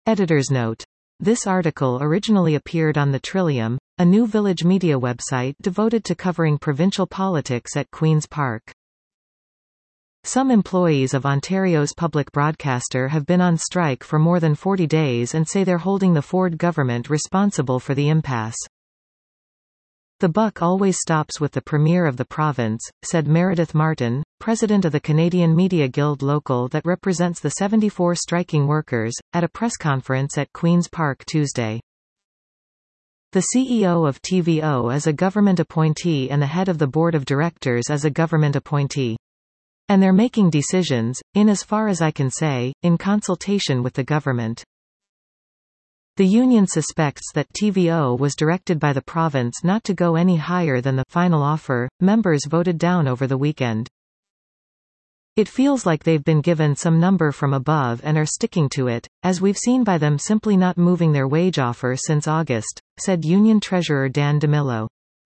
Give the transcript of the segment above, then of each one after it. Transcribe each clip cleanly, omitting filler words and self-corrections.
Editor's note. This article originally appeared on the Trillium, a new village media website devoted to covering provincial politics at Queen's Park. Some employees of Ontario's public broadcaster have been on strike for more than 40 days and say they're holding the Ford government responsible for the impasse. The buck always stops with the Premier of the province, said Meredith Martin, president of the Canadian Media Guild Local that represents the 74 striking workers, at a press conference at Queen's Park Tuesday. The CEO of TVO is a government appointee and the head of the board of directors is a government appointee. And they're making decisions, in as far as I can say, in consultation with the government. The union suspects that TVO was directed by the province not to go any higher than the final offer members voted down over the weekend. It feels like they've been given some number from above and are sticking to it, as we've seen by them simply not moving their wage offer since August, said Union Treasurer Dan DeMillo.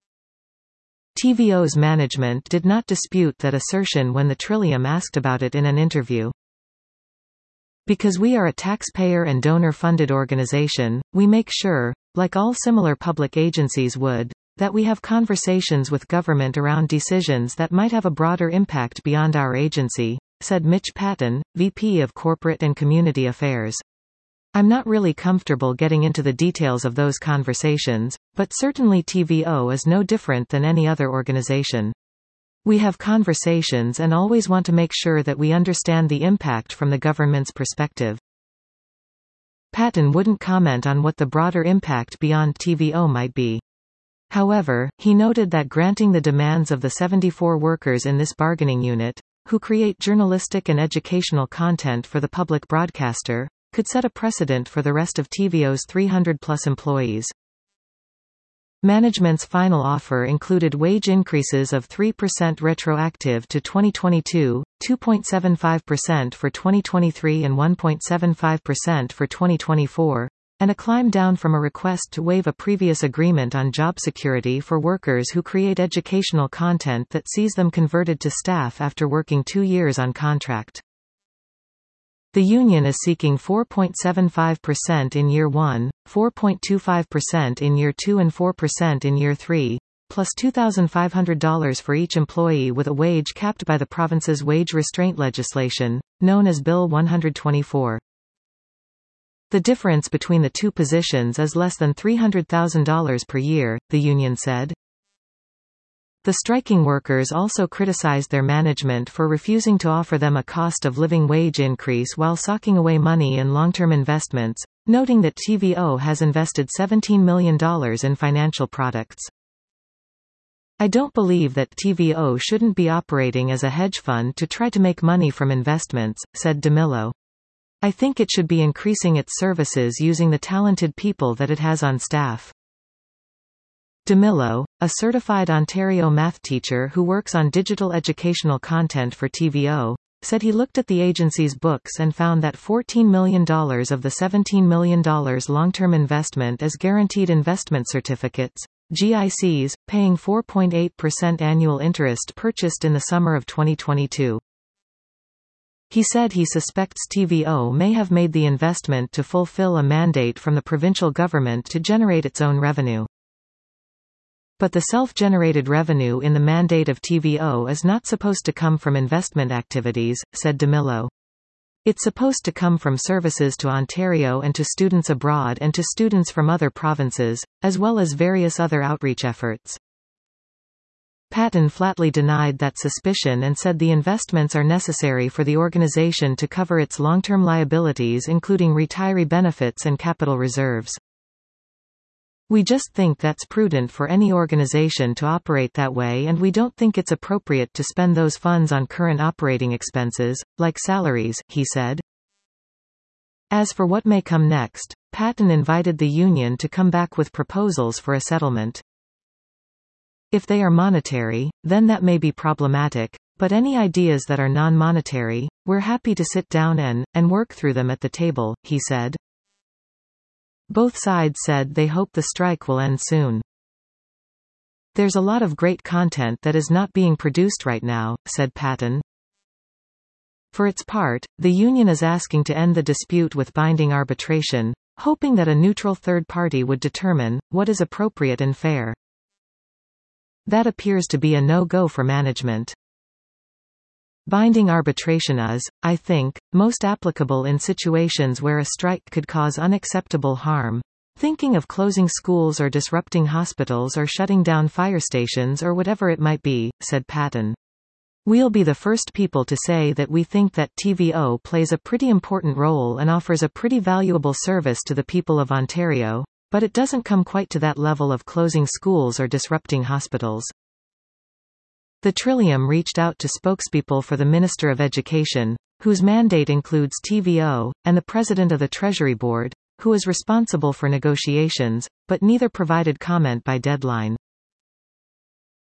TVO's management did not dispute that assertion when the Trillium asked about it in an interview. Because we are a taxpayer and donor-funded organization, we make sure, like all similar public agencies would, that we have conversations with government around decisions that might have a broader impact beyond our agency, said Mitch Patton, VP of Corporate and Community Affairs. I'm not really comfortable getting into the details of those conversations, but certainly TVO is no different than any other organization. We have conversations and always want to make sure that we understand the impact from the government's perspective. Patton wouldn't comment on what the broader impact beyond TVO might be. However, he noted that granting the demands of the 74 workers in this bargaining unit, who create journalistic and educational content for the public broadcaster, could set a precedent for the rest of TVO's 300-plus employees. Management's final offer included wage increases of 3% retroactive to 2022, 2.75% for 2023 and 1.75% for 2024, and a climb down from a request to waive a previous agreement on job security for workers who create educational content that sees them converted to staff after working 2 years on contract. The union is seeking 4.75% in year 1, 4.25% in year 2 and 4% in year 3, plus $2,500 for each employee with a wage capped by the province's wage restraint legislation, known as Bill 124. The difference between the two positions is less than $300,000 per year, the union said. The striking workers also criticized their management for refusing to offer them a cost of living wage increase while socking away money in long-term investments, noting that TVO has invested $17 million in financial products. I don't believe that TVO shouldn't be operating as a hedge fund to try to make money from investments, said DeMillo. I think it should be increasing its services using the talented people that it has on staff. DeMillo, a certified Ontario math teacher who works on digital educational content for TVO, said he looked at the agency's books and found that $14 million of the $17 million long-term investment is guaranteed investment certificates, GICs, paying 4.8% annual interest purchased in the summer of 2022. He said he suspects TVO may have made the investment to fulfill a mandate from the provincial government to generate its own revenue. But the self-generated revenue in the mandate of TVO is not supposed to come from investment activities, said DeMillo. It's supposed to come from services to Ontario and to students abroad and to students from other provinces, as well as various other outreach efforts. Patton flatly denied that suspicion and said the investments are necessary for the organization to cover its long-term liabilities including retiree benefits and capital reserves. We just think that's prudent for any organization to operate that way and we don't think it's appropriate to spend those funds on current operating expenses, like salaries, he said. As for what may come next, Patton invited the union to come back with proposals for a settlement. If they are monetary, then that may be problematic, but any ideas that are non-monetary, we're happy to sit down and work through them at the table, he said. Both sides said they hope the strike will end soon. There's a lot of great content that is not being produced right now, said Patton. For its part, the union is asking to end the dispute with binding arbitration, hoping that a neutral third party would determine what is appropriate and fair. That appears to be a no-go for management. Binding arbitration is, I think, most applicable in situations where a strike could cause unacceptable harm. Thinking of closing schools or disrupting hospitals or shutting down fire stations or whatever it might be, said Patten. We'll be the first people to say that we think that TVO plays a pretty important role and offers a pretty valuable service to the people of Ontario, but it doesn't come quite to that level of closing schools or disrupting hospitals. The Trillium reached out to spokespeople for the Minister of Education, whose mandate includes TVO, and the President of the Treasury Board, who is responsible for negotiations, but neither provided comment by deadline.